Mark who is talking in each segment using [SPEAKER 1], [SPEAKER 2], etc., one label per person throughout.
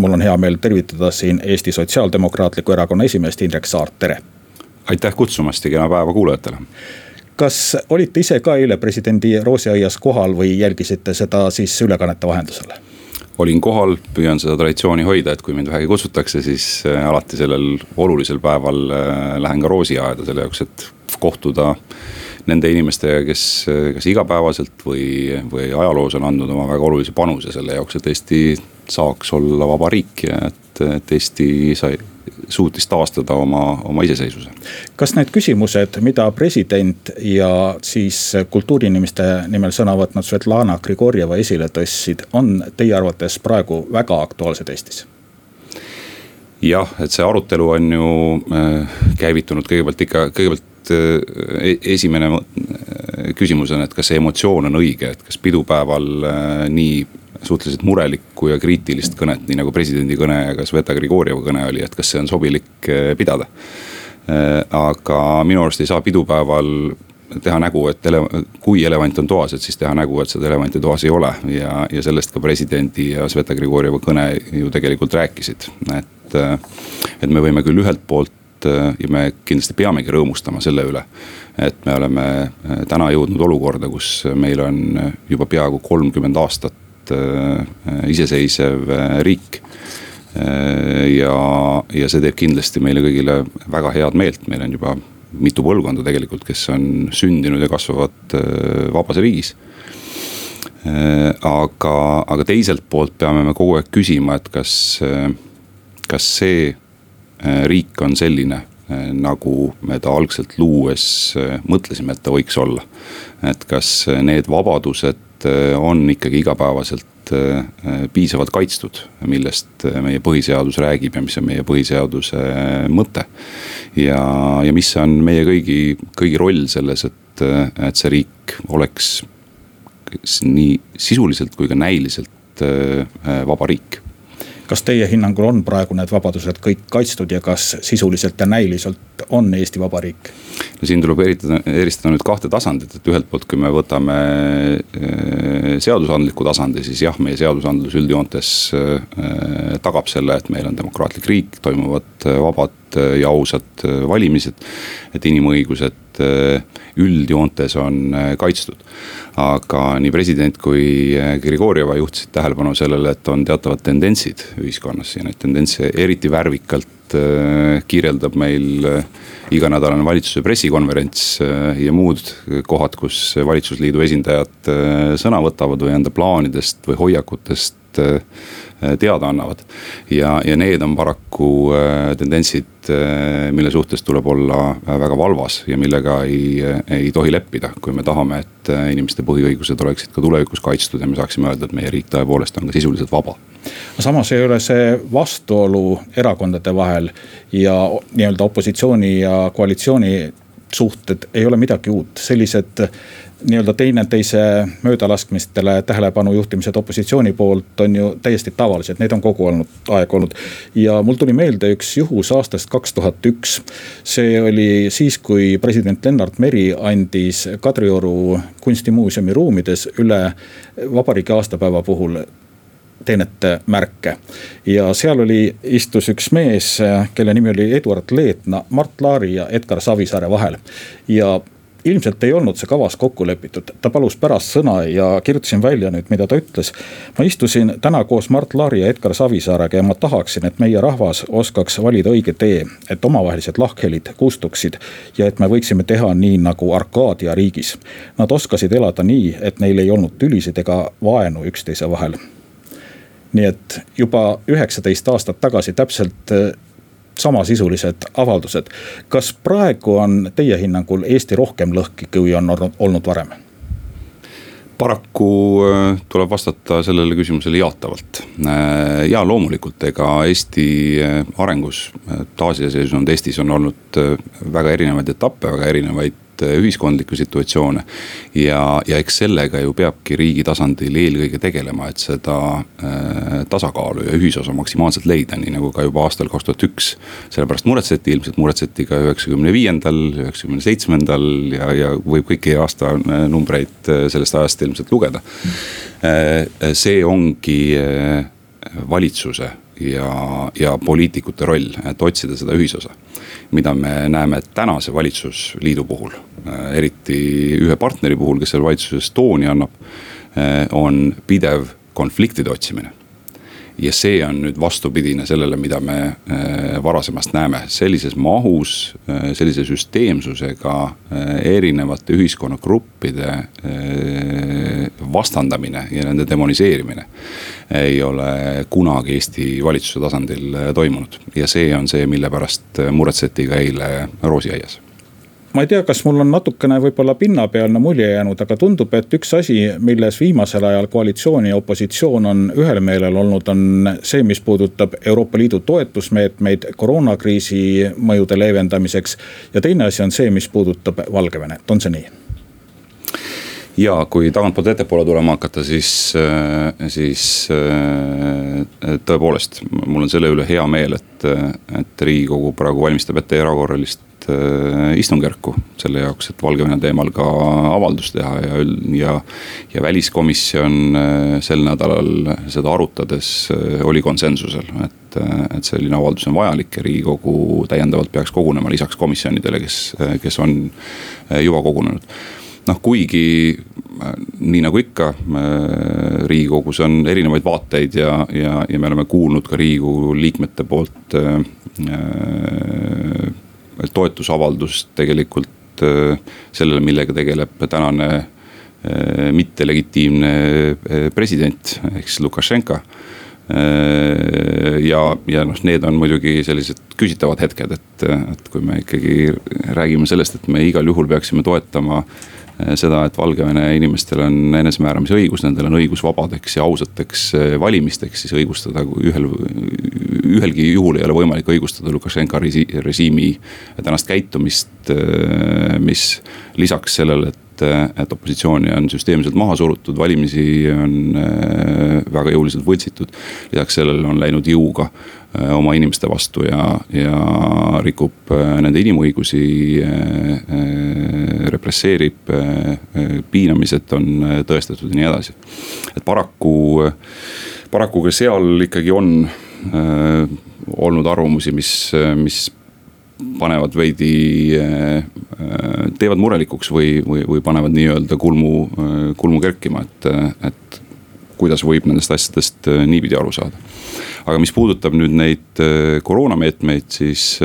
[SPEAKER 1] mul on hea meel tervitada siin Eesti Sotsiaaldemokraatliku Erakonna esimeest Indrek Saart, tere!
[SPEAKER 2] Aitäh kutsumast ja kena päeva kuulajatele!
[SPEAKER 1] Kas olite ise ka eile presidendi roosiaias kohal või jälgisite seda siis ülekannete vahendusel?
[SPEAKER 2] Olin kohal, püüan seda traditsiooni hoida, et kui mind vähegi kutsutakse, siis alati sellel olulisel päeval lähen ka roosiaeda selle jaoks, et kohtuda nende inimestega, kes igapäevaselt või ajaloos on andnud oma väga olulise panuse selle jaoks, et Eesti saaks olla vaba riik ja et Eesti suutis taastada oma iseseisvuse.
[SPEAKER 1] Kas need küsimused, mida president ja siis kultuuriinimeste nimel sõna võtnud Svetlana Grigorjeva esile tõstsid, on teie arvates praegu väga aktuaalsed Eestis?
[SPEAKER 2] Jah, et see arutelu on ju käivitunud kõigepealt esimene küsimus on, et kas see emotsioon on õige, et kas pidupäeval nii suhteliselt murelikku ja kriitilist kõnet, nii nagu presidendi kõne ja ka Sveta Grigorjeva kõne oli, et kas see on sobilik pidada. Aga minu arust ei saa pidupäeval teha nägu, et kui elevant on toas, et siis teha nägu, et seda elevanti toas ei ole. Ja sellest ka presidendi ja Sveta Grigorjeva kõne ju tegelikult rääkisid. Et me võime küll ühelt poolt ja me kindlasti peamegi rõõmustama selle üle, et me oleme täna jõudnud olukorda, kus meil on juba peaaegu 30 aastat iseseisev riik. Ja see teeb kindlasti meile kõigile väga head meelt. Meil on juba mitu põlvkonda tegelikult, kes on sündinud ja kasvavad vabas riigis. Aga teiselt poolt peame me kogu aeg küsima, et kas see riik on selline, nagu me ta algselt luues mõtlesime, et ta võiks olla. Et kas need vabadused on ikkagi igapäevaselt piisavalt kaitstud, millest meie põhiseadus räägib ja mis on meie põhiseaduse mõte. Ja mis on meie kõigi roll selles, et see riik oleks nii sisuliselt kui ka näiliselt vaba riik.
[SPEAKER 1] Kas teie hinnangul on praegu need vabadused kõik kaitstud ja kas sisuliselt ja näiliselt on Eesti vabariik?
[SPEAKER 2] No siin tuleb eristada nüüd kahte tasandit, et ühelt poolt, kui me võtame seadusandliku tasandi, siis jah, meie seadusandlus üldjoontes tagab selle, et meil on demokraatlik riik, toimuvad vabad ja ausad valimised, et inimõigused üldjoontes on kaitstud. Aga nii president kui Grigorjeva juhtisid tähelepanu sellele, et on teatavad tendentsid ühiskonnas ja need tendentse eriti värvikalt kirjeldab meil iganädalane valitsuse pressikonverents ja muud kohad, kus valitsusliidu esindajad sõna võtavad või enda plaanidest või hoiakutest teada annavad. Ja need on paraku tendentsid, mille suhtes tuleb olla väga valvas ja millega ei tohi leppida, kui me tahame, et inimeste põhiõigused oleksid ka tulevikus kaitstud ja me saaksime öelda, et meie riik tõepoolest on ka sisuliselt vaba.
[SPEAKER 1] Samas ei ole see vastuolu erakondade vahel ja nii-öelda opositsiooni ja koalitsiooni suhted ei ole midagi uut. Sellised nii-öelda teineteise möödalaskmistele tähelepanu juhtimised opositsiooni poolt on ju täiesti tavalised, need on kogu aeg olnud. Ja mul tuli meelde üks juhus aastast 2001. See oli siis, kui president Lennart Meri andis Kadrioru kunstimuuseumi ruumides üle vabariigi aastapäeva puhul teenete märke. Ja seal istus üks mees, kelle nimi oli Eduard Leetna, Mart Laari ja Edgar Savisaare vahel. Ja ilmselt ei olnud see kavas kokku lepitud. Ta palus pärast sõna ja kirjutasin välja nüüd, mida ta ütles. Ma istusin täna koos Mart Laari ja Edgar Savisaarega ja ma tahaksin, et meie rahvas oskaks valida õige tee, et omavahelised lahkhelid kustuksid ja et me võiksime teha nii nagu Arkaadia riigis. Nad oskasid elada nii, et neil ei olnud tülisid ega vaenu üksteise vahel. Nii et juba 19 aastat tagasi täpselt samasisulised avaldused. Kas praegu on teie hinnangul Eesti rohkem lõhki, kui on olnud varem?
[SPEAKER 2] Paraku tuleb vastata sellele küsimusele jaatavalt. Ja loomulikult, ega Eesti arengus, taasiseseisvunud Eestis on olnud väga erinevaid etappe, väga erinevaid ühiskondlikku situatsioone ja eks sellega ju peabki riigi tasandil eelkõige tegelema, et seda tasakaalu ja ühisosa maksimaalselt leida, nii nagu ka juba aastal 2001 sellepärast ilmselt muretseti ka 95-ndal, 97-ndal ja võib kõiki aasta numbreid sellest ajast ilmselt lugeda. See ongi valitsuse ja poliitikute roll, et otsida seda ühisosa. Mida me näeme tänase valitsusliidu puhul, eriti ühe partneri puhul, kes seal valitsuses tooni annab, on pidev konfliktide otsimine. Ja see on nüüd vastupidine sellele, mida me varasemast näeme. Sellises mahus, sellise süsteemsusega erinevate ühiskonnagruppide vastandamine ja nende demoniseerimine ei ole kunagi Eesti valitsuse tasandil toimunud. Ja see on see, mille pärast muretseti ka eile Roosiaias.
[SPEAKER 1] Ma ei tea, kas mul on natukene võib-olla pinnapealne mulje jäänud, aga tundub, et üks asi, milles viimasel ajal koalitsioon ja opositsioon on ühel meelel olnud, on see, mis puudutab Euroopa Liidu toetusmeetmeid koroonakriisi mõjude leevendamiseks. Ja teine asi on see, mis puudutab Valgevenet. On see nii?
[SPEAKER 2] Ja kui tagantpoolt ettepoole tulema hakata, siis tõepoolest, mul on selle üle hea meel, et Riigikogu praegu valmistab ette erakorralist istungjärku selle jaoks, et Valgevene teemal ka avaldus teha ja väliskomisjon sel nädalal seda arutades oli konsensusel, et selline avaldus on vajalik ja Riigikogu täiendavalt peaks kogunema lisaks komisjonidele, kes on juba kogunenud. Kuigi nii nagu ikka Riigikogus on erinevaid vaateid ja me oleme kuulnud ka Riigikogu liikmete poolt toetusavaldust tegelikult sellele, millega tegeleb tänane mittelegitiimne president ehk Lukašenka. Ja need on muidugi sellised küsitavad hetked, et kui me ikkagi räägime sellest, et me igal juhul peaksime toetama seda, et Valgevene inimestel on enesemääramise õigus, nendel on õigus vabadeks ja ausateks valimisteks, siis õigustada ühelgi juhul ei ole võimalik õigustada Lukašenka režiimi tänast käitumist, mis lisaks sellele, et opositsiooni on süsteemselt maha surutud, valimisi on väga jõuliselt võltsitud. Lisaks sellele on läinud jõuga oma inimeste vastu ja rikub nende inimõigusi, represseerib, piinamised on tõestatud ja nii edasi. Et paraku ka seal ikkagi on olnud arvamusi, mis panevad veidi, teevad murelikuks või panevad nii-öelda kulmu kerkima, et kuidas võib nendest asjadest niipidi aru saada. Aga mis puudutab nüüd neid koroonameetmeid, siis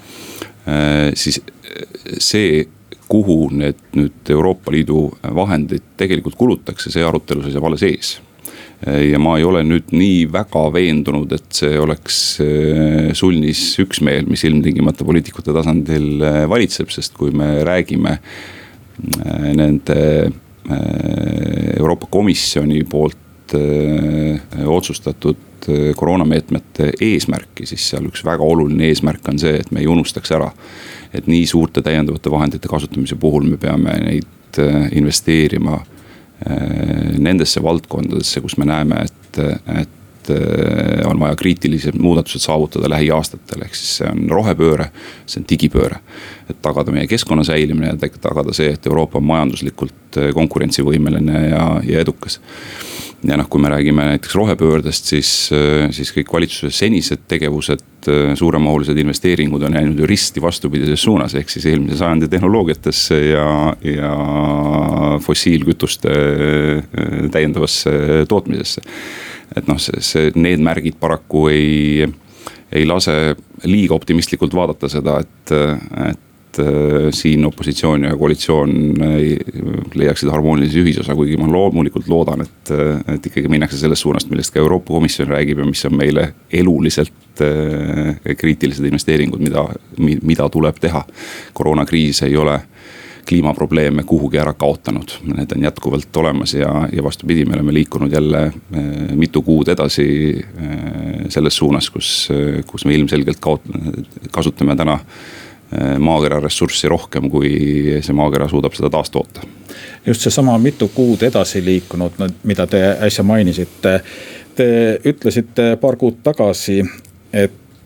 [SPEAKER 2] see, kuhu need nüüd Euroopa Liidu vahendid tegelikult kulutakse, see arutelu seisab alles ees. Ja ma ei ole nüüd nii väga veendunud, et see oleks sulnis üksmeel, mis ilmtingimata poliitikute tasandil valitseb, sest kui me räägime nende Euroopa Komisjoni poolt otsustatud koroonameetmete eesmärki, siis seal üks väga oluline eesmärk on see, et me ei unustaks ära, et nii suurte täiendavate vahendite kasutamise puhul me peame neid investeerima nendesse valdkondadesse, kus me näeme, et on vaja kriitilised muudatused saavutada lähiaastatel, ehk siis see on rohepööre, see on digipööre, et tagada meie keskkonna säilimine ja tagada see, et Euroopa on majanduslikult konkurentsivõimeline ja edukas. Ja kui me räägime näiteks rohepöördest, siis kõik valitsuse senised tegevused, suuremahulised investeeringud on jäänud ju risti vastupidises suunas, ehk siis eelmise sajandi tehnoloogiatesse ja fossiilkütuste täiendavasse tootmisesse. Et need märgid paraku ei lase liiga optimistlikult vaadata seda, et siin opositsioon ja koalitsioon leiaksid harmoonilise ühisosa, kuigi ma loomulikult loodan, et ikkagi minnakse sellest suunast, millest ka Euroopa Komisjon räägib ja mis on meile eluliselt kriitilised investeeringud, mida tuleb teha. Koroonakriis ei ole kliimaprobleeme kuhugi ära kaotanud, need on jätkuvalt olemas ja vastupidi, me oleme liikunud jälle mitu kuud edasi selles suunas, kus me ilmselgelt kasutame täna maakera ressurssi rohkem, kui see maakera suudab seda taastoota.
[SPEAKER 1] Just see sama mitu kuud edasi liikunud, mida te äsja mainisite. Te ütlesite paar kuud tagasi, et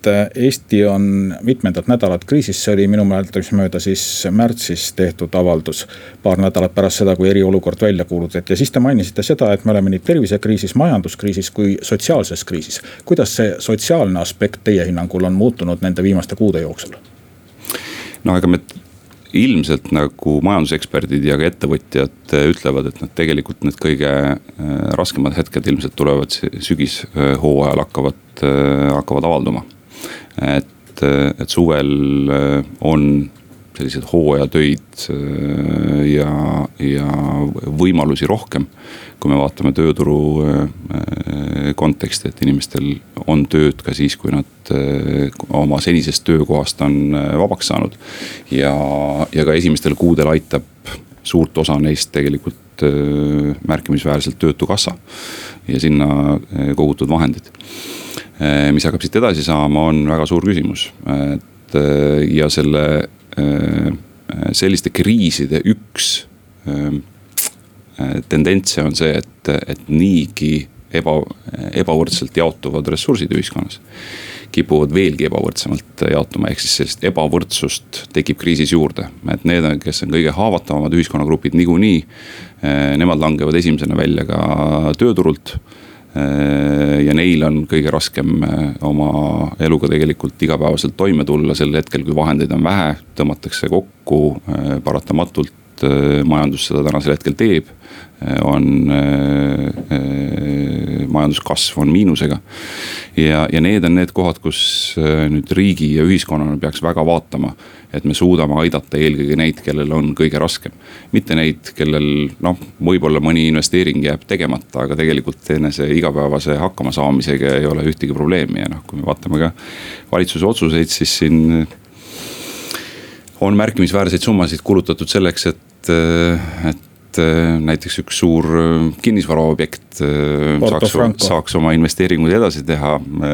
[SPEAKER 1] Eesti on mitmendat nädalat kriisis, see oli minu mäletamist mööda siis märtsis tehtud avaldus, paar nädalat pärast seda, kui eriolukord välja kuulutati. Ja siis te mainisite seda, et me oleme nii tervisekriisis, majanduskriisis kui sotsiaalses kriisis. Kuidas see sotsiaalne aspekt teie hinnangul on muutunud nende viimaste kuude jooksul?
[SPEAKER 2] No aga me ilmselt nagu majanduseksperdid ja ka ettevõtjad ütlevad, et tegelikult need kõige raskemad hetked ilmselt tulevad sügishooajal hakkavad avalduma. Et suvel on sellised hooajatöid ja võimalusi rohkem. Kui me vaatame tööturu konteksti, et inimestel on tööd ka siis, kui nad oma senisest töökohast on vabaks saanud. Ja ka esimestel kuudel aitab suurt osa neist tegelikult märkimisväärselt töötukassa ja sinna kogutud vahendid. Mis hakkab siit edasi saama, on väga suur küsimus. Ja selliste kriiside üks tendentse on see, et niigi ebavõrdselt jaotuvad ressursid ühiskonnas kipuvad veelgi ebavõrdsemalt jaotuma, ehk siis sellist ebavõrdsust tekib kriisis juurde. Et need, kes on kõige haavatavamad ühiskonnagrupid niikuinii, nemad langevad esimesena välja ka tööturult. Ja neil on kõige raskem oma eluga tegelikult igapäevaselt toime tulla sel hetkel, kui vahendeid on vähe, tõmmatakse kokku paratamatult, majandus seda tänasel hetkel teeb, majanduskasv on miinusega. Ja need on need kohad, kus nüüd riigi ja ühiskonnana peaks väga vaatama, et me suudame aidata eelkõige neid, kellel on kõige raskem. Mitte neid, kellel võib-olla mõni investeering jääb tegemata, aga tegelikult enese igapäevase hakkama saamisega ei ole ühtegi probleemi. Ja kui me vaatame ka valitsuse otsuseid, siis siin on märkimisväärseid summasid kulutatud selleks, et näiteks üks suur kinnisvaraobjekt saaks oma investeeringuid edasi teha.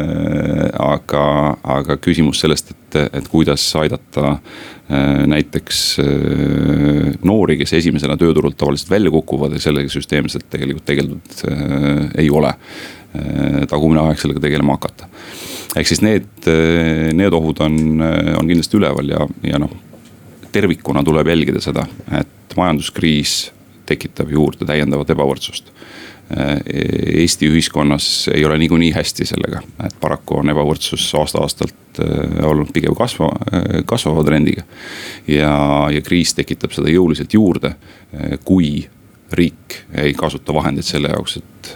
[SPEAKER 2] Aga küsimus sellest, et kuidas aidata näiteks noori, kes esimesena tööturult tavaliselt välja kukuvad ja sellega süsteemselt tegelikult ei ole tagumine aeg sellega tegelema hakata. Ehk siis need ohud on kindlasti üleval ja tervikuna tuleb jälgida seda, et majanduskriis tekitab juurde täiendavat ebavõrdsust. Eesti ühiskonnas ei ole niikuinii hästi sellega, et paraku on ebavõrdsus aasta-aastalt olnud pigem kasvava trendiga. Ja kriis tekitab seda jõuliselt juurde, kui riik ei kasuta vahendeid selle jaoks, et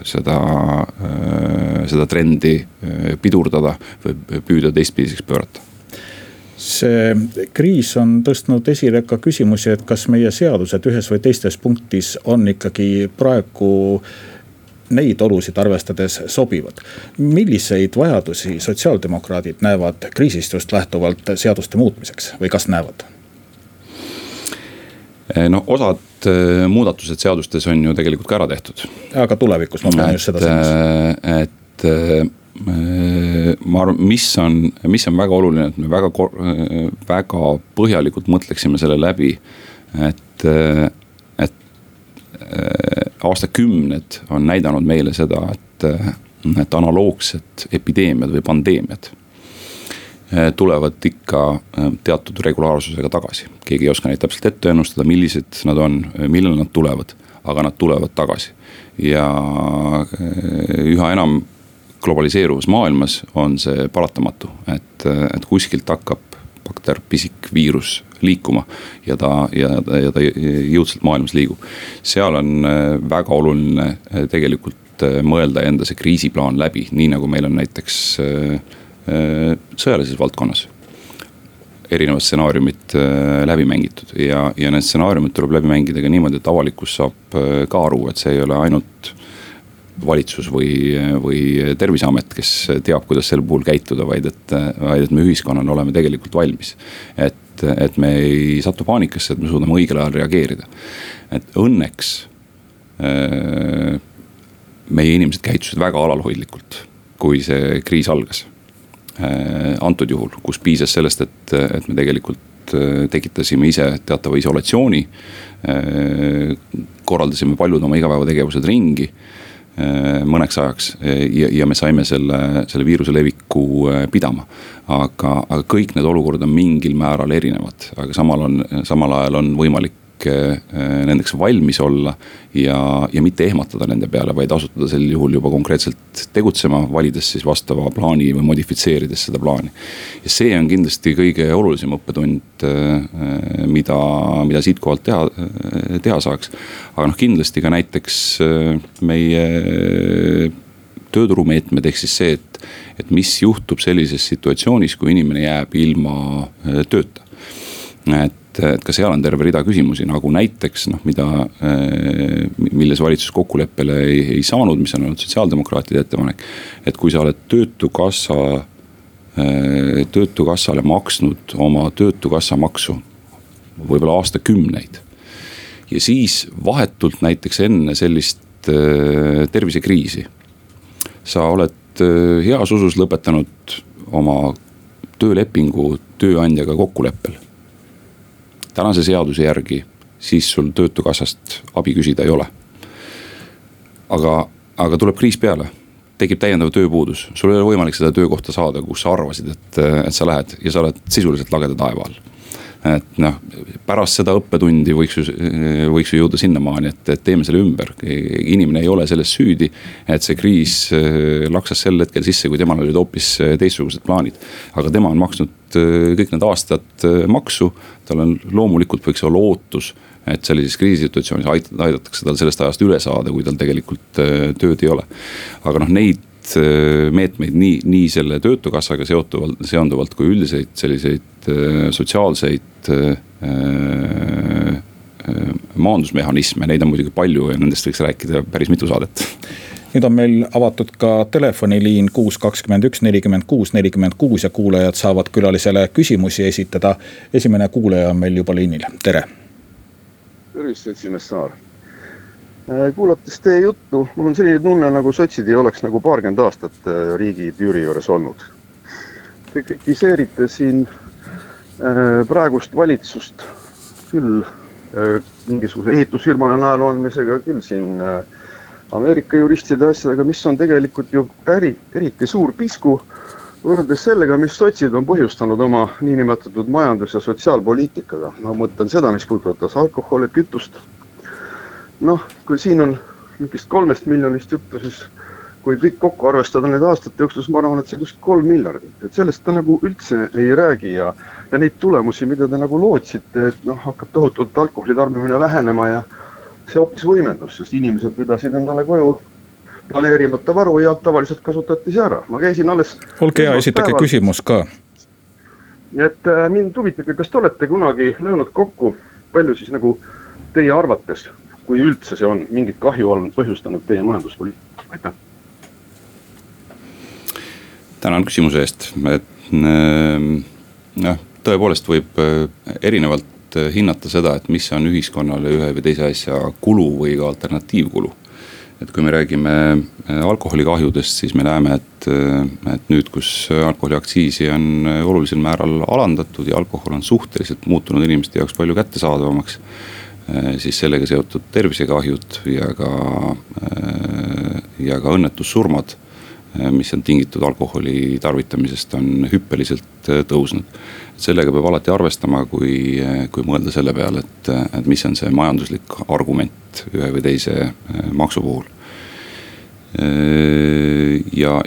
[SPEAKER 2] seda trendi pidurdada või püüda teistpidiseks pöörata.
[SPEAKER 1] See kriis on tõstnud esile ka küsimusi, et kas meie seadused ühes või teistes punktis on ikkagi praegu neid olusid arvestades sobivad. Milliseid vajadusi sotsiaaldemokraadid näevad kriisist just lähtuvalt seaduste muutmiseks või kas näevad?
[SPEAKER 2] Osad muudatused seadustes on ju tegelikult ka ära tehtud.
[SPEAKER 1] Aga tulevikus ma pean just seda silmas.
[SPEAKER 2] Ma arvan, mis on väga oluline, et me väga põhjalikult mõtleksime selle läbi, et aastakümned on näidanud meile seda, et analoogsed epideemiad või pandeemiad tulevad ikka teatud regulaarsusega tagasi. Keegi ei oska neid täpselt ette ennustada, millised nad on, millal nad tulevad, aga nad tulevad tagasi. Ja üha enam globaliseeruvas maailmas on see paratamatu, et kuskilt hakkab bakter, pisik, viirus liikuma ja ta jõudsalt maailmas liigub. Seal on väga oluline tegelikult mõelda enda see kriisiplaan läbi, nii nagu meil on näiteks sõjalises valdkonnas erinevad stsenaariumid läbi mängitud ja need stsenaariumid tuleb läbi mängida ka niimoodi, et avalikkus saab ka aru, et see ei ole ainult valitsus või Terviseamet, kes teab, kuidas sel puhul käituda, vaid et me ühiskonnana oleme tegelikult valmis. Et me ei satu paanikasse, et me suudame õigel ajal reageerida. Et õnneks meie inimesed käitusid väga alalhoidlikult, kui see kriis algas. Antud juhul, kus piisas sellest, et me tegelikult tekitasime ise teatava isolatsiooni, korraldasime paljud oma igapäevategevused ringi, mõneks ajaks ja me saime selle viiruse leviku pidama. Aga kõik need olukorrad on mingil määral erinevad, aga samal ajal on võimalik nendeks valmis olla ja mitte ehmatada nende peale, vaid asutada sel juhul juba konkreetselt tegutsema, valides siis vastava plaani või modifitseerides seda plaani. Ja see on kindlasti kõige olulisem õppetund, mida siit kohalt teha saaks. Aga kindlasti ka näiteks meie tööturumeetmed ehk siis see, et mis juhtub sellises situatsioonis, kui inimene jääb ilma tööta. Et ka seal on terve rida küsimusi, nagu näiteks milles valitsus kokkuleppele ei saanud, mis on olnud sotsiaaldemokraatide ettepanek. Et kui sa oled töötukassale maksnud oma töötukassa maksu võib-olla aastakümneid ja siis vahetult näiteks enne sellist tervisekriisi sa oled heas usus lõpetanud oma töölepingu tööandjaga kokkuleppel. Tänase seaduse järgi siis sul töötukassast abi küsida ei ole. Aga tuleb kriis peale, tekib täiendav tööpuudus, sul ei ole võimalik seda töökohta saada, kus sa arvasid, et sa lähed ja sa oled sisuliselt lageda taeva all. Et pärast seda õppetundi võiks ju jõuda sinnamaani, et teeme selle ümber. Inimene ei ole selles süüdi, et see kriis laksas sel hetkel sisse, kui temal olid hoopis teistsugused plaanid. Aga tema on maksnud kõik need aastad maksu, tal on loomulikult võiks olla ootus, et sellises kriisisituatsioonis aidatakse tal sellest ajast üle saada, kui tal tegelikult tööd ei ole. Aga neid meetmeid nii selle töötukassaga seonduvalt kui üldiseid selliseid sotsiaalseid maandusmehhanisme, neid on muidugi palju ja nendest võiks rääkida päris mitu saadet.
[SPEAKER 1] Nüüd on meil avatud ka telefoniliin 621 46 46 ja kuulajad saavad külalisele küsimusi esitada. Esimene kuulaja on meil juba liinil. Tere!
[SPEAKER 3] Tervist, seltsimees Saar. Kuulates teie juttu, mul on selline tunne, nagu sotsid ei oleks nagu 20 aastat riigi tüüri juures olnud. Te kritiseerite siin praegust valitsust küll mingisuguse ehitusfirmale näol andmisega, küll siin Ameerika juristide asjadega, mis on tegelikult ju eriti suur pisku võrreldes sellega, mis sotsid on põhjustanud oma niinimetatud majandus- ja sotsiaalpoliitikaga. Ma mõtlen seda, mis puudutas alkoholi, kütust. Kui siin on mingist 3 miljonist juttu, siis kui kõik kokku arvestada need aastate jooksul, ma arvan, et see 3 miljardit. Et sellest ta nagu üldse ei räägi ja neid tulemusi, mida te nagu lootsite, et hakkab tohutult alkoholi tarbimine vähenema ja see hoopis võimendus, sest inimesed pidasid endale koju planeerimata varu ja tavaliselt kasutati see ära. Ma käisin alles...
[SPEAKER 1] Olge hea, esitage küsimus ka.
[SPEAKER 3] Et mind huvitage, kas te olete kunagi löönud kokku, palju siis nagu teie arvates, kui üldse see on mingit kahju on põhjustanud teie majanduspoliitika? Aitäh!
[SPEAKER 2] Tänan küsimuse eest. Tõepoolest võib erinevalt hinnata seda, et mis on ühiskonnale ühe või teise asja kulu või ka alternatiivkulu. Et kui me räägime alkoholikahjudest, siis me näeme, et nüüd, kus alkoholiaktsiisi on olulisel määral alandatud ja alkohol on suhteliselt muutunud inimeste jaoks palju kättesaadavamaks, siis sellega seotud tervisekahjud ja ka õnnetussurmad, mis on tingitud alkoholi tarvitamisest, on hüppeliselt tõusnud. Sellega peab alati arvestama, kui mõelda selle peale, et mis on see majanduslik argument ühe või teise maksu puhul. Ja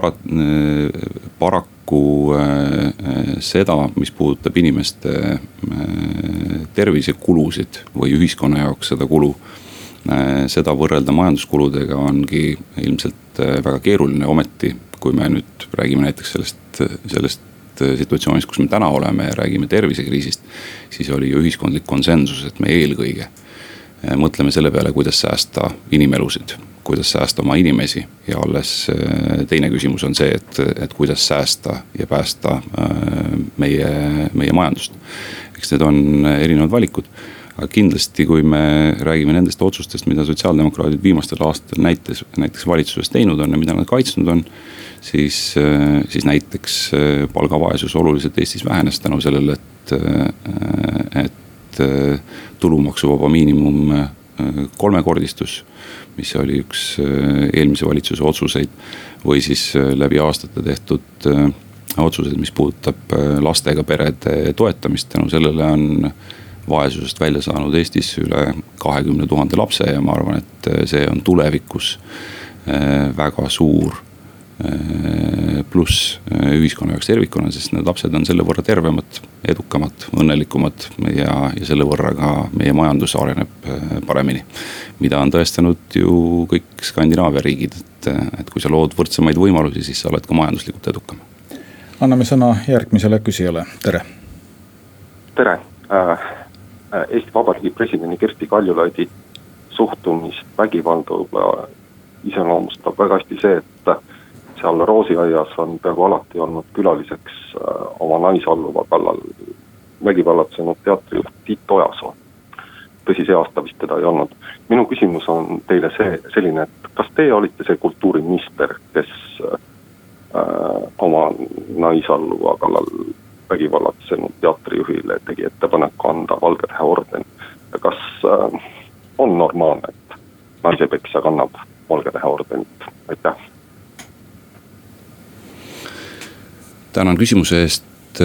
[SPEAKER 2] paraku seda, mis puudutab inimeste tervisekulusid või ühiskonna jaoks seda kulu, seda võrrelda majanduskuludega ongi ilmselt väga keeruline. Ometi, kui me nüüd räägime näiteks sellest situatsioonist, kus me täna oleme ja räägime tervisekriisist, siis oli ju ühiskondlik konsensus, et me eelkõige mõtleme selle peale, kuidas säästa inimelusid, kuidas säästa oma inimesi ja alles teine küsimus on see, et kuidas säästa ja päästa meie majandust. Eks need on erinevad valikud. Aga kindlasti, kui me räägime nendest otsustest, mida sotsiaaldemokraadid viimastel aastatel näiteks valitsuses teinud on ja mida nad kaitsnud on, siis näiteks palgavaesus oluliselt Eestis vähenes tänu sellele, et tulumaksuvaba miinimum kolmekordistus, mis oli üks eelmise valitsuse otsuseid, või siis läbi aastate tehtud otsused, mis puudutab lastega perede toetamist. Tänu sellele on vaesusest välja saanud Eestis üle 20 000 lapse ja ma arvan, et see on tulevikus väga suur pluss ühiskonna jaoks tervikuna, sest need lapsed on selle võrra tervemad, edukamad, õnnelikumad ja selle võrra ka meie majandus areneb paremini. Mida on tõestanud ju kõik Skandinaavia riigid, et kui sa lood võrdsemaid võimalusi, siis sa oled ka majanduslikult edukam.
[SPEAKER 1] Anname sõna järgmisele küsijale, tere.
[SPEAKER 4] Tere. Eesti Vabariigi presidendi Kersti Kaljulaidi suhtumist vägivalda iseloomustab väga hästi see, et seal Roosiaias on peaaegu alati olnud külaliseks oma naisalluva kallal vägivallatsenud teatrijuht Tiit Ojasoo. Tõsi, see aasta vist teda ei olnud. Minu küsimus on teile selline, et kas teie olite see kultuuriminister, kes oma naisalluva kallal vägivallatsenud teatrijuhile tegi ettepaneku anda Valge Tähe orden? Ja kas on normaalne, et naisepeksja kannab Valge Tähe ordenit? Aitäh!
[SPEAKER 2] Tänan küsimuse eest.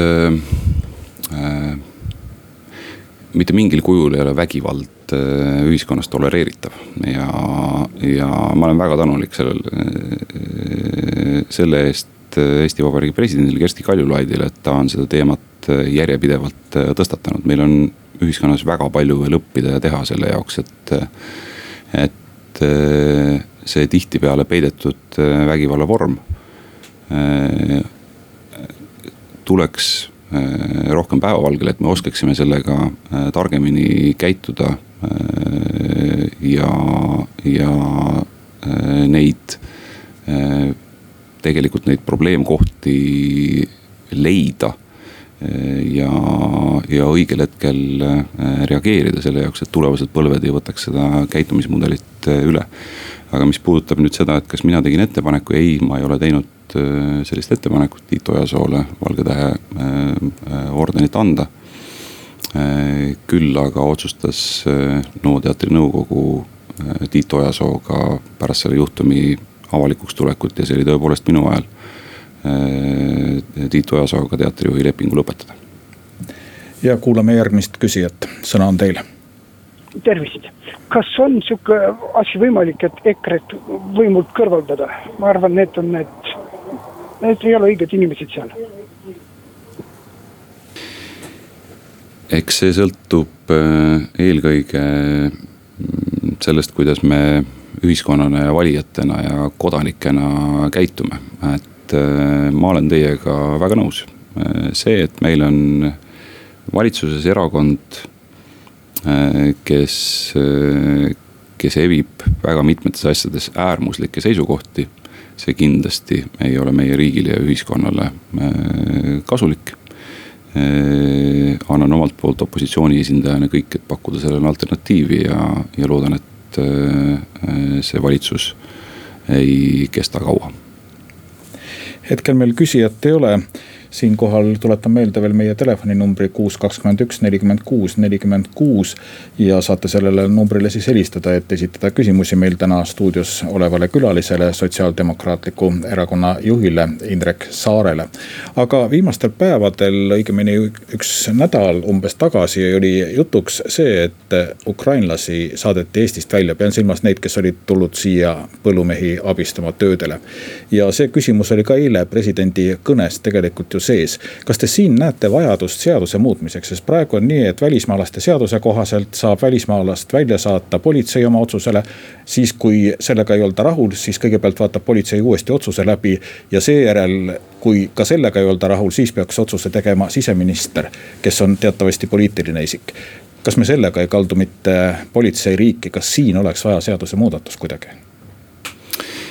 [SPEAKER 2] Mitte mingil kujul ei ole vägivald ühiskonnas tolereeritav ja ma olen väga tänulik selle eest Eesti Vabariigi presidendile Kersti Kaljulaidile, et ta on seda teemat järjepidevalt tõstatanud. Meil on ühiskonnas väga palju veel õppida ja teha selle jaoks, et see tihtipeale peidetud vägivalla vorm tuleks rohkem päevavalgele, et me oskaksime sellega targemini käituda ja neid tegelikult neid probleemkohti leida ja õigel hetkel reageerida selle jaoks, et tulevased põlved ei võtaks seda käitumismudelit üle. Aga mis puudutab nüüd seda, et kas mina tegin ettepaneku, ei, ma ei ole teinud sellist ettepanekut Tiit Ojasoole Valge Tähe ordenit anda. Küll aga otsustas NO teatri nõukogu Tiit Ojasooga pärast selle juhtumi avalikuks tulekut ja see oli tõepoolest minu ajal Tiit Ojasooga teatrijuhi lepingu lõpetada.
[SPEAKER 1] Ja kuulame järgmist küsijat, sõna on teile.
[SPEAKER 5] Tervist. Kas on siuke asi võimalik, et EKRE-t võimult kõrvaldada? Ma arvan, need ei ole õiged inimesed seal.
[SPEAKER 2] Eks see sõltub eelkõige sellest, kuidas me ühiskonnana ja valijatena ja kodanikena käitume. Et ma olen teiega väga nõus. See, et meil on valitsuses erakond, kes evib väga mitmetes asjades äärmuslikke seisukohti, see kindlasti ei ole meie riigile ja ühiskonnale kasulik. Annan omalt poolt opositsiooni esindajana kõik, et pakkuda sellele alternatiivi ja loodan, et see valitsus ei kesta kaua.
[SPEAKER 1] Hetkel meil küsijat ei ole. Siinkohal tuletan meelde veel meie telefoninumbri 621 46 46 ja saate sellele numbrile siis helistada, et esitada küsimusi meil täna stuudios olevale külalisele, Sotsiaaldemokraatliku erakonna juhile Indrek Saarele. Aga viimastel päevadel, õigemini üks nädal umbes tagasi oli jutuks see, et ukrainlasi saadeti Eestist välja. Pean silmas neid, kes olid tulnud siia põllumehi abistama töödele. Ja see küsimus oli ka eile presidendi kõnes tegelikult sees. Kas te siin näete vajadust seaduse muutmiseks, sest praegu on nii, et välismaalaste seaduse kohaselt saab välismaalast välja saata politsei oma otsusele, siis kui sellega ei olda rahul, siis kõigepealt vaatab politsei uuesti otsuse läbi ja seejärel, kui ka sellega ei olda rahul, siis peaks otsuse tegema siseminister, kes on teatavasti poliitiline isik. Kas me sellega ei kaldu mitte politsei riiki, kas siin oleks vaja seaduse muudatus kuidagi?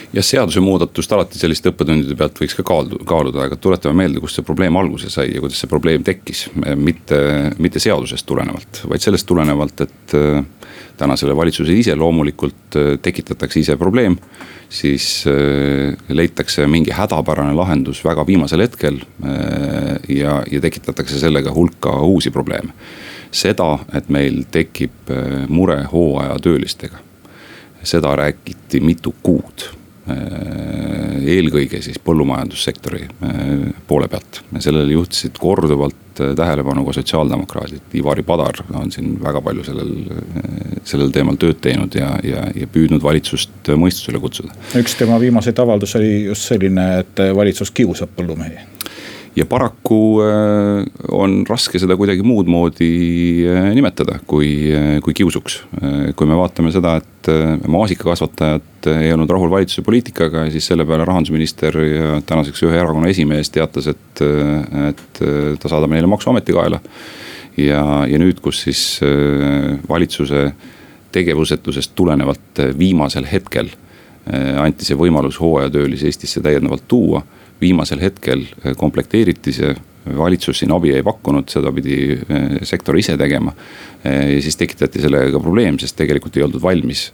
[SPEAKER 2] ja seadusemuudatust alati selliste õppetundide pealt võiks ka kaaluda, aga tuletame meelde, kust see probleem alguse sai ja kuidas see probleem tekkis. Mitte seadusest tulenevalt, vaid sellest tulenevalt, et tänasele valitsuse ise loomulikult tekitatakse ise probleem, siis leitakse mingi hädapärane lahendus väga viimasel hetkel ja tekitatakse sellega hulka uusi probleeme. Seda, et meil tekib mure hooajatöölistega, seda räägiti mitu kuud. Eelkõige siis põllumajandussektori poole pealt. Sellele juhtisid korduvalt tähelepanu ka sotsiaaldemokraadid. Ivari Padar on siin väga palju sellel teemal tööd teinud ja püüdnud valitsust mõistusele kutsuda.
[SPEAKER 1] Üks tema viimaseid avaldus oli just selline, et valitsus kiusab põllumehi.
[SPEAKER 2] Ja paraku on raske seda kuidagi muud moodi nimetada kui kiusuks. Kui me vaatame seda, et maasikakasvatajad ei olnud rahul valitsuse poliitikaga, siis selle peale rahandusminister ja tänaseks ühe erakonna esimees teatas, et ta saadab neile maksuameti kaela. Ja nüüd, kus siis valitsuse tegevusetusest tulenevalt viimasel hetkel anti see võimalus hooajatöölisi Eestisse täiendavalt tuua, viimasel hetkel komplekteeriti see, valitsus siin abi ei pakkunud, seda pidi sektor ise tegema. Ja siis tekitati sellega ka probleem, sest tegelikult ei oldud valmis,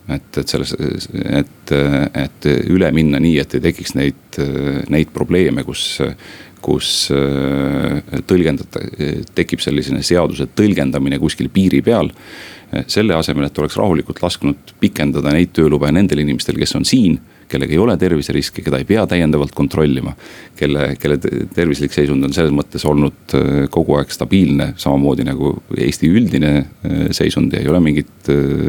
[SPEAKER 2] et üle minna nii, et ei tekiks neid probleeme, kus tekib selline seaduse tõlgendamine kuskil piiri peal. Selle asemel, et oleks rahulikult lasknud pikendada neid töölube nendel inimestel, kes on siin, kellega ei ole terviseriski, keda ei pea täiendavalt kontrollima, kelle tervislik seisund on selles mõttes olnud kogu aeg stabiilne, samamoodi nagu Eesti üldine seisund ja ei ole mingit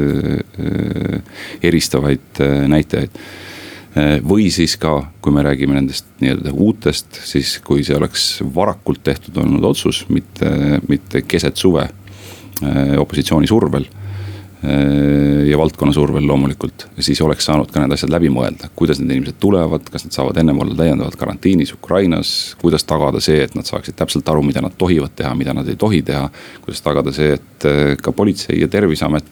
[SPEAKER 2] eristavaid näitajaid. Või siis ka, kui me räägime nendest nii-öelda uutest, siis kui see oleks varakult tehtud olnud otsus, mitte keset suve opositsiooni survel ja valdkonna survel loomulikult, siis oleks saanud ka need asjad läbi mõelda, kuidas need inimesed tulevad, kas nad saavad ennem olla täiendavalt karantiinis Ukrainas, kuidas tagada see, et nad saaksid täpselt aru, mida nad tohivad teha, mida nad ei tohi teha, kuidas tagada see, et ka politsei ja Terviseamet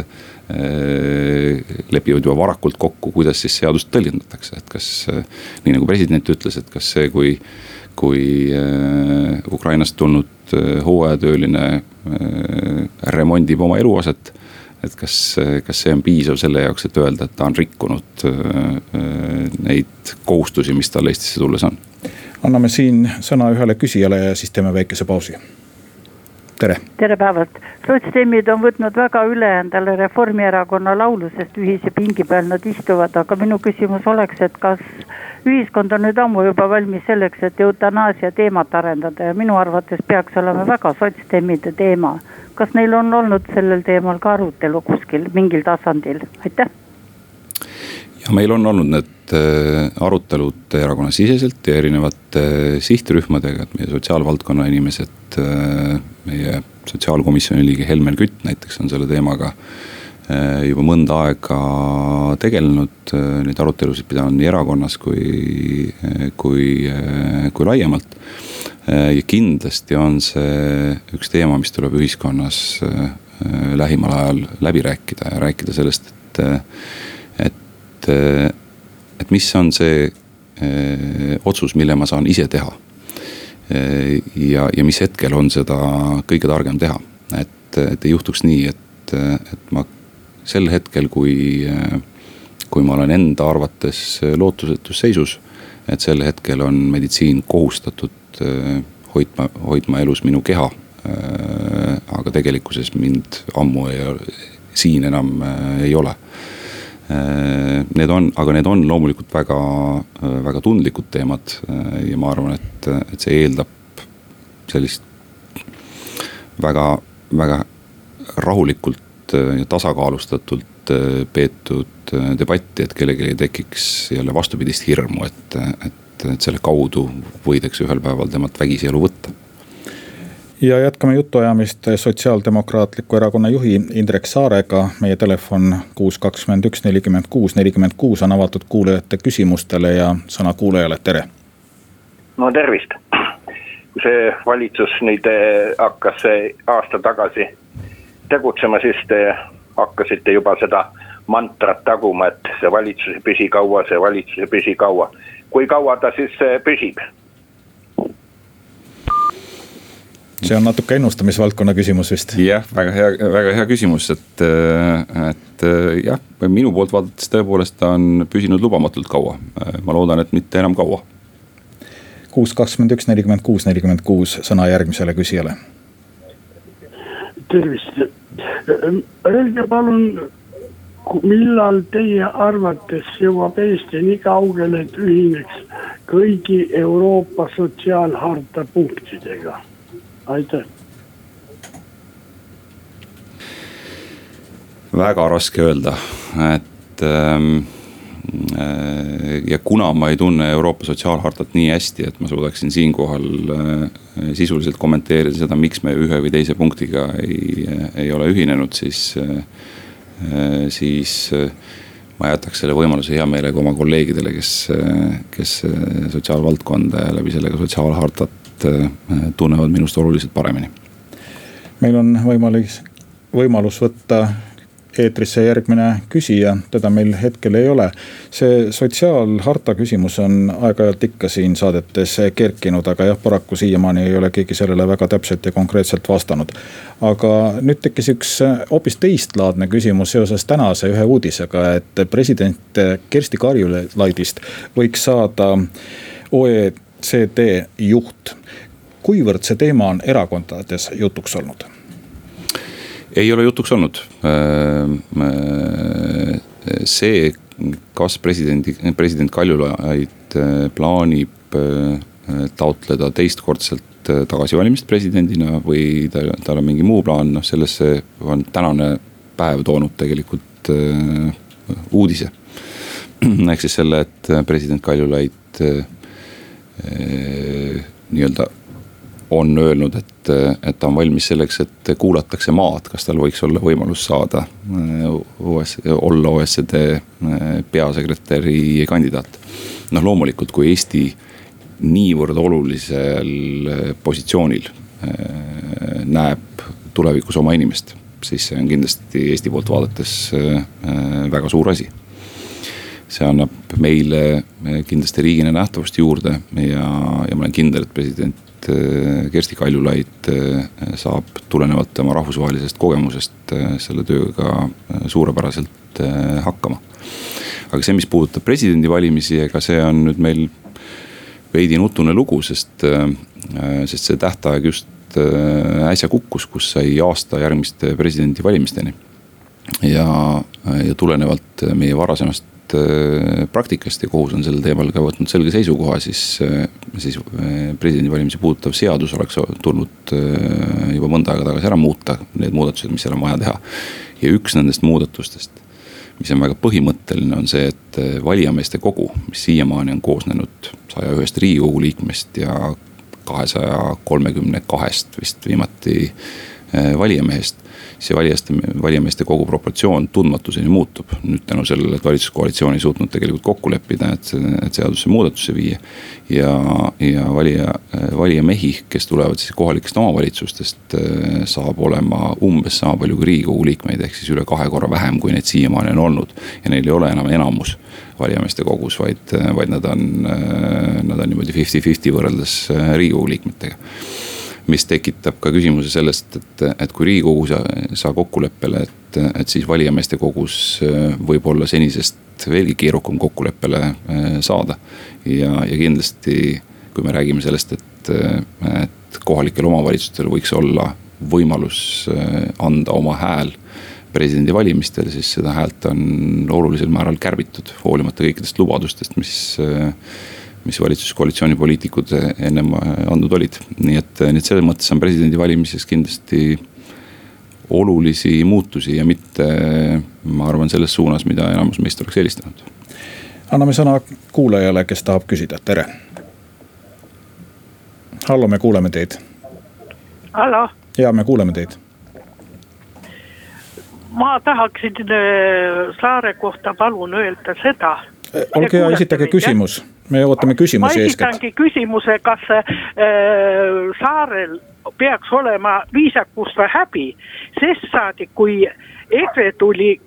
[SPEAKER 2] lepivad juba varakult kokku, kuidas siis seadust tõlgendatakse, et kas nii nagu president ütles, et kas see, kui Ukrainast tulnud hooajatööline remondib oma eluaset, et kas see on piisav selle jaoks, et öelda, et ta on rikkunud neid kohustusi, mis tal Eestisse tulles on.
[SPEAKER 1] Anname siin sõna ühele küsijale ja siis teeme väikese pausi. Tere! Tere
[SPEAKER 6] päevalt! Sotsdemid on võtnud väga üle endale Reformierakonna laulu, sest ühise pingi peal nad istuvad, aga minu küsimus oleks, et kas ühiskond on nüüd ammu juba valmis selleks, et eutanaasia teemat arendada ja minu arvates peaks olema väga sotsdemide teema. Kas neil on olnud sellel teemal ka arutelu kuskil mingil tasandil? Aitäh!
[SPEAKER 2] Ja meil on olnud need arutelud erakonna siseselt ja erinevate sihtrühmadega, et meie sotsiaalvaldkonna inimesed, meie sotsiaalkomisjoni liige Helmen Kütt näiteks on selle teemaga juba mõnda aega tegelenud, neid arutelusid pidanud nii erakonnas kui laiemalt. Ja kindlasti on see üks teema, mis tuleb ühiskonnas lähimal ajal läbi rääkida ja rääkida sellest, et mis on see otsus, mille ma saan ise teha. Ja mis hetkel on seda kõige targem teha. Et ei juhtuks nii, et ma sel hetkel, kui ma olen enda arvates lootusetus seisus, et sel hetkel on meditsiin kohustatud hoidma elus minu keha. Aga tegelikkuses mind ammu siin enam ei ole. Need on loomulikult väga, väga tundlikud teemad ja ma arvan, et see eeldab sellist väga, väga rahulikult ja tasakaalustatult peetud debatti, et kellelgi ei tekiks jälle vastupidist hirmu, et selle kaudu võidakse ühel päeval temalt vägisi elu võtta.
[SPEAKER 1] Ja jätkame jutuajamist Sotsiaaldemokraatliku erakonna juhi Indrek Saarega. Meie telefon 621 46 46 on avatud kuulajate küsimustele ja sõna kuulajale, tere!
[SPEAKER 7] No tervist! Kui see valitsus nüüd hakkas aasta tagasi tegutsema, siis te hakkasite juba seda mantrat taguma, et see valitsus ei püsi kaua, see valitsus ei püsi kaua. Kui kaua ta siis püsib?
[SPEAKER 1] See on natuke ennustamisvaldkonna küsimus vist.
[SPEAKER 2] Jah, väga hea küsimus, et jah, minu poolt vaadates tõepoolest ta on püsinud lubamatult kaua. Ma loodan, et mitte enam kaua.
[SPEAKER 1] 621 46 46 sõna järgmisele küsijale.
[SPEAKER 8] Tervist. Öelge palun, millal teie arvates jõuab Eesti nii kaugele, et ühineks kõigi Euroopa sotsiaalharta punktidega? Aitäh.
[SPEAKER 2] Väga raske öelda, et ja kuna ma ei tunne Euroopa sotsiaalhartat nii hästi, et ma suudaksin siinkohal sisuliselt kommenteerida seda, miks me ühe või teise punktiga ei ole ühinenud, siis ma jätaks selle võimaluse hea meelega oma kolleegidele, kes sotsiaalvaldkonda ja läbi sellega sotsiaalhartat tunnevad minust oluliselt paremini.
[SPEAKER 1] Meil on võimalus võtta eetrisse järgmine küsija, teda meil hetkel ei ole. See sotsiaalharta küsimus on aeg-ajalt ikka siin saadetes kerkinud, aga jah, paraku siiamaani ei ole keegi sellele väga täpselt ja konkreetselt vastanud. Aga nüüd tekkis üks hoopis teistlaadne küsimus seoses tänase ühe uudisega, et president Kersti Kaljulaidist võiks saada OECD juht. Kuivõrd see teema on erakondades jutuks olnud?
[SPEAKER 2] Ei ole jutuks olnud. See, kas president Kaljulaid plaanib taotleda teistkordselt tagasivalimist presidendina või tal on mingi muu plaan, sellesse on tänane päev toonud tegelikult uudise. Ehk siis selle, et president Kaljulaid nii-öelda on öelnud, et ta on valmis selleks, et kuulatakse maad, kas tal võiks olla võimalus saada olla OECD peasekretäri kandidaat. Loomulikult, kui Eesti niivõrd olulisel positsioonil näeb tulevikus oma inimest, siis see on kindlasti Eesti poolt vaadates väga suur asi. See annab meile kindlasti riigina nähtavust juurde ja ma olen kindel, et president Kersti Kaljulaid saab tulenevalt oma rahvusvahelisest kogemusest selle tööga suurepäraselt hakkama. Aga see, mis puudutab presidendi valimisi, ega see on nüüd meil veidi nutune lugu, sest see tähtaeg just äsja kukkus, kus sai aasta järgmiste presidendi valimisteni. Ja tulenevalt meie varasemast praktikast ja kohus on sel teemal ka võtnud selge seisukoha, siis presidendi valimisi puudutav seadus oleks tulnud juba mõnda aega tagasi ära muuta, need muudatused, mis seal on vaja teha. Ja üks nendest muudatustest, mis on väga põhimõtteline, on see, et valijameeste kogu, mis siiamaani on koosnenud 101 Riigikogu liikmest ja 232 vist viimati valijamehest, see valijameeste kogu proportsioon tundmatuseni muutub. Nüüd tänu sellele, et valitsuskoalitsioon ei suutnud tegelikult kokku leppida, et seadusse muudatusse viia ja valijamehi, kes tulevad siis kohalikest omavalitsustest, saab olema umbes sama palju kui Riigikogu liikmeid, ehk siis üle 2 korra vähem, kui need siiamaani on olnud. Ja neil ei ole enam enamus valijameeste kogus, vaid nad on niimoodi 50-50 võrreldes Riigikogu liikmetega. Mis tekitab ka küsimuse sellest, et kui Riigikogu saa kokkuleppele, et siis valijameeste kogus võib olla senisest veelgi keerukam kokkuleppele saada. Ja kindlasti, kui me räägime sellest, et kohalikel omavalitsustel võiks olla võimalus anda oma hääl presidendi valimistel, siis seda häält on olulisel määral kärbitud, hoolimata kõikidest lubadustest, mis valitsuskoalitsiooni poliitikud ennem andnud olid. Nii et selles mõttes on presidendi valimises kindlasti olulisi muutusi ja mitte, ma arvan, selles suunas, mida enamus meist oleks eelistanud.
[SPEAKER 1] Anname sõna kuulajale, kes tahab küsida. Tere! Hallo, me kuuleme teid.
[SPEAKER 9] Hallo?
[SPEAKER 1] Ja, me kuuleme teid.
[SPEAKER 9] Ma tahaksin Saare kohta palun öelda seda.
[SPEAKER 1] Olge ja esitage küsimus. Me ootame küsimusi eeskätt.
[SPEAKER 9] Ma esitangi küsimuse, kas Saarel peaks olema viisakus või häbi, sest saadi, kui EKRE tuli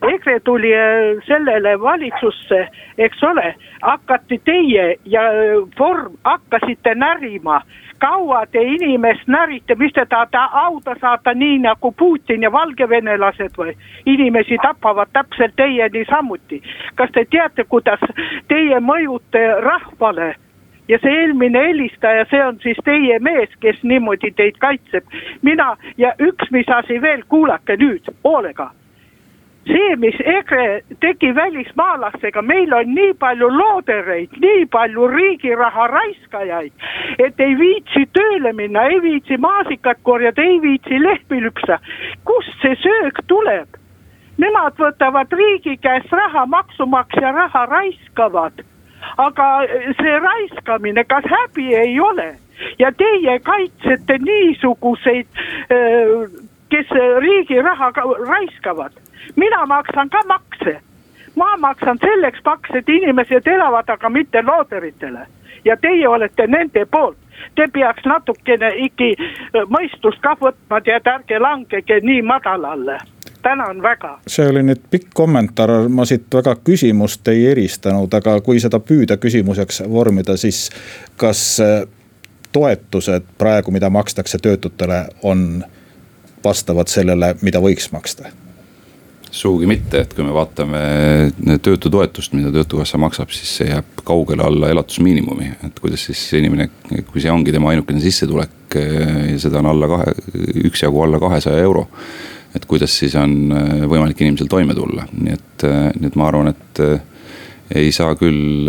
[SPEAKER 9] EKRE tuli sellele valitsusse, eks ole, hakati teie ja Form hakkasite närima. Kaua te inimest närite, mis te tahate auda saata nii nagu Putin ja valgevenelased või? Inimesi tapavad täpselt teie niisamuti. Kas te teate, kuidas teie mõjute rahvale? Ja see eelmine helistaja, see on siis teie mees, kes niimoodi teid kaitseb. Mina ja üks mis asi veel, kuulake nüüd, hoolega. See, mis EKRE tegi välismaalastega, meil on nii palju loodereid, nii palju riigiraha raiskajaid, et ei viitsi tööle minna, ei viitsi maasikat korjada, ei viitsi lehmi lüpsa. Kust see söök tuleb? Nemad võtavad riigi käest raha, maksumaksja raha raiskavad. Aga see raiskamine, kas häbi ei ole? Ja teie kaitsete niisuguseid, kes riigi raha raiskavad. Mina maksan ka makse. Ma maksan selleks makse, et inimesed elavad, aga mitte looderitele. Ja teie olete nende poolt. Te peaks natukene iki mõistust ka võtma ja ärge langege nii madalalle. Tänan väga.
[SPEAKER 1] See oli nüüd pikk kommentaar, ma siit väga küsimust ei eristanud, aga kui seda püüda küsimuseks vormida, siis kas toetused praegu, mida makstakse töötutele, on vastavad sellele, mida võiks maksta?
[SPEAKER 2] Suugi mitte, et kui me vaatame töötutoetust, mida Töötukassa maksab, siis see jääb kaugele alla elatusmiinimumi. Et kuidas siis inimene, kui see ongi tema ainukene sissetulek ja seda on üksjagu alla 200 euro, et kuidas siis on võimalik inimesel toime tulla. Nii et ma arvan, et ei saa küll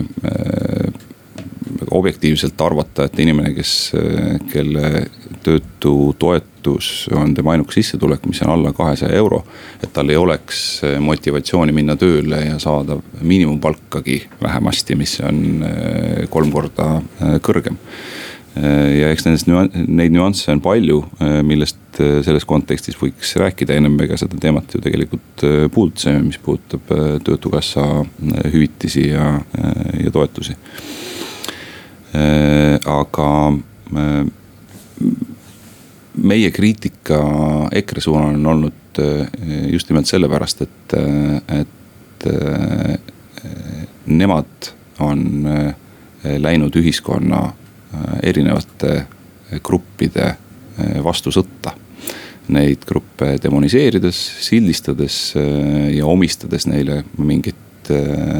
[SPEAKER 2] objektiivselt arvata, et inimene, kelle töötutoetus on tema ainuke sissetulek, mis on alla 200 euro, et tal ei oleks motivatsiooni minna tööle ja saada miinimumpalkagi vähemasti, mis on 3 korda kõrgem. Ja eks neid nüansse on palju, millest selles kontekstis võiks rääkida, ennem ega seda teemat ju tegelikult puudutasime, mis puudutab Töötukassa hüvitisi ja toetusi. Aga meie kriitika EKRE suunal on olnud just nimelt sellepärast, et nemad on läinud ühiskonna erinevate gruppide vastu sõtta. Neid gruppe demoniseerides, sildistades ja omistades neile mingit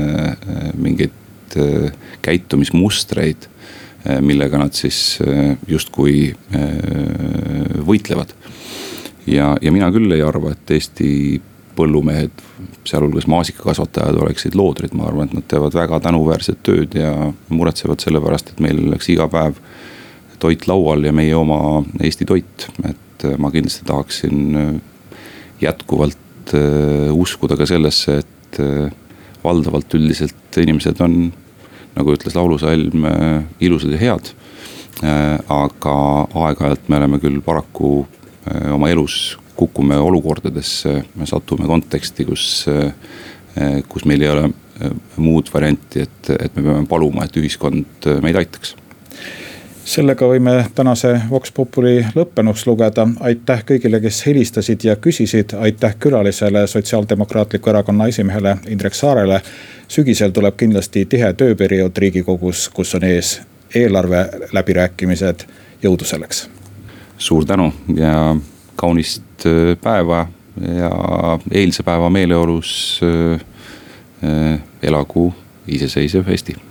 [SPEAKER 2] käitumismustreid, millega nad siis justkui võitlevad. Ja mina küll ei arva, et Eesti põllumehed, sealhulgas maasikakasvatajad oleksid loodrid. Ma arvan, et nad teevad väga tänuväärset tööd ja muretsevad selle pärast, et meil oleks iga päev toit laual ja meie oma Eesti toit. Et ma kindlasti tahaksin jätkuvalt uskuda ka sellesse, et valdavalt üldiselt inimesed on, nagu ütles laulusalm, ilusad ja head. Aga aeg-ajalt me oleme küll paraku oma elus kukume olukordadesse, me satume konteksti, kus meil ei ole muud varianti, et me peame paluma, et ühiskond meid aitaks.
[SPEAKER 1] Sellega võime tänase Vox Populi lõppenuks lugeda. Aitäh kõigile, kes helistasid ja küsisid. Aitäh külalisele Sotsiaaldemokraatliku erakonna esimehele Indrek Saarele. Sügisel tuleb kindlasti tihe tööperiood Riigikogus, kus on ees eelarve läbirääkimised. Jõudu selleks.
[SPEAKER 2] Suur tänu ja kaunist päeva ja eilse päeva meeleolus elagu iseseisev Eesti.